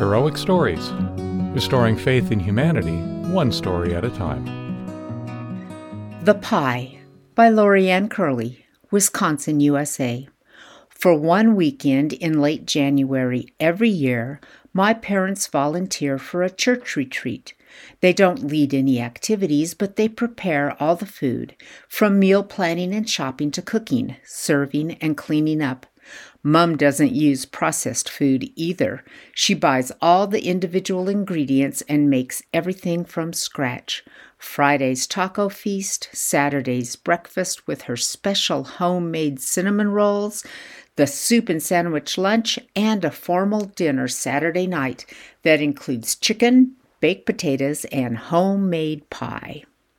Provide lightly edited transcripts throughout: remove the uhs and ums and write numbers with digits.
Heroic Stories, restoring faith in humanity, one story at a time. The Pie by Lorianne Curley, Wisconsin, USA. For one weekend in late January every year, my parents volunteer for a church retreat. They don't lead any activities, but they prepare all the food, from meal planning and shopping to cooking, serving, and cleaning up. Mom doesn't use processed food either. She buys all the individual ingredients and makes everything from scratch. Friday's taco feast, Saturday's breakfast with her special homemade cinnamon rolls, the soup and sandwich lunch, and a formal dinner Saturday night that includes chicken, baked potatoes, and homemade pie.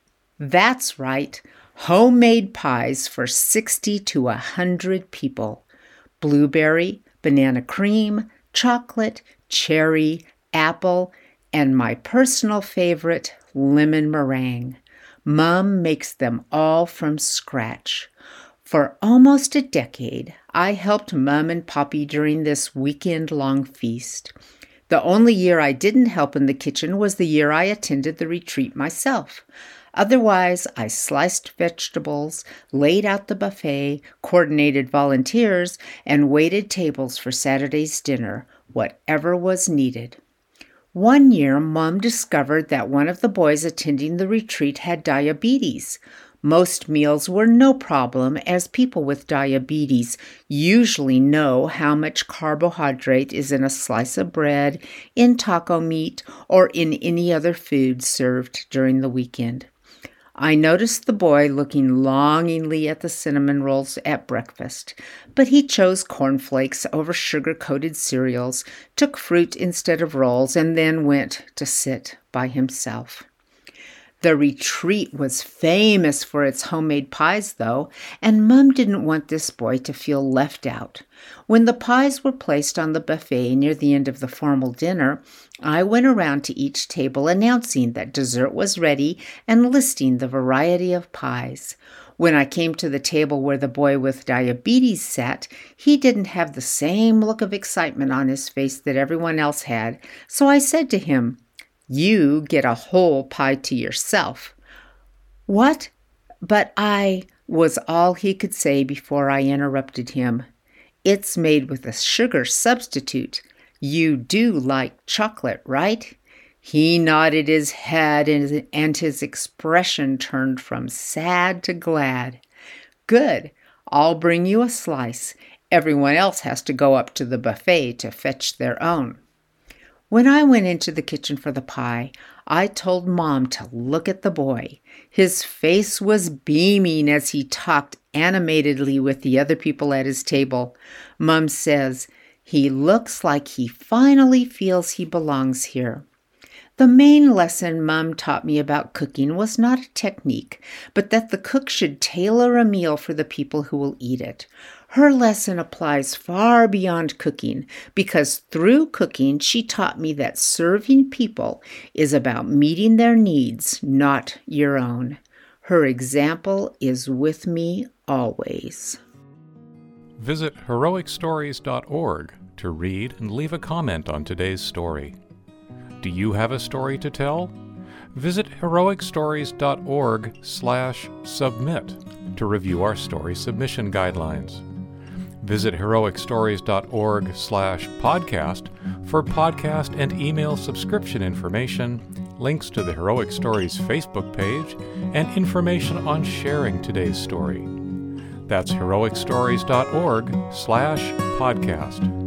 That's right, homemade pies for 60 to 100 people. Blueberry, banana cream, chocolate, cherry, apple, and my personal favorite, lemon meringue. Mom makes them all from scratch. For almost a decade, I helped Mom and Poppy during this weekend-long feast. The only year I didn't help in the kitchen was the year I attended the retreat myself. Otherwise, I sliced vegetables, laid out the buffet, coordinated volunteers, and waited tables for Saturday's dinner, whatever was needed. One year, Mom discovered that one of the boys attending the retreat had diabetes. Most meals were no problem, as people with diabetes usually know how much carbohydrate is in a slice of bread, in taco meat, or in any other food served during the weekend. I noticed the boy looking longingly at the cinnamon rolls at breakfast, but he chose cornflakes over sugar-coated cereals, took fruit instead of rolls, and then went to sit by himself. The retreat was famous for its homemade pies, though, and Mom didn't want this boy to feel left out. When the pies were placed on the buffet near the end of the formal dinner, I went around to each table announcing that dessert was ready and listing the variety of pies. When I came to the table where the boy with diabetes sat, he didn't have the same look of excitement on his face that everyone else had, so I said to him, "You get a whole pie to yourself." "What? But was all he could say before I interrupted him. "It's made with a sugar substitute. You do like chocolate, right?" He nodded his head and his expression turned from sad to glad. "Good. I'll bring you a slice. Everyone else has to go up to the buffet to fetch their own." When I went into the kitchen for the pie, I told Mom to look at the boy. His face was beaming as he talked animatedly with the other people at his table. Mom says, "He looks like he finally feels he belongs here." The main lesson Mom taught me about cooking was not a technique, but that the cook should tailor a meal for the people who will eat it. Her lesson applies far beyond cooking, because through cooking she taught me that serving people is about meeting their needs, not your own. Her example is with me always. Visit heroicstories.org to read and leave a comment on today's story. Do you have a story to tell? Visit heroicstories.org/submit to review our story submission guidelines. Visit heroicstories.org/podcast for podcast and email subscription information, links to the Heroic Stories Facebook page, and information on sharing today's story. That's heroicstories.org/podcast.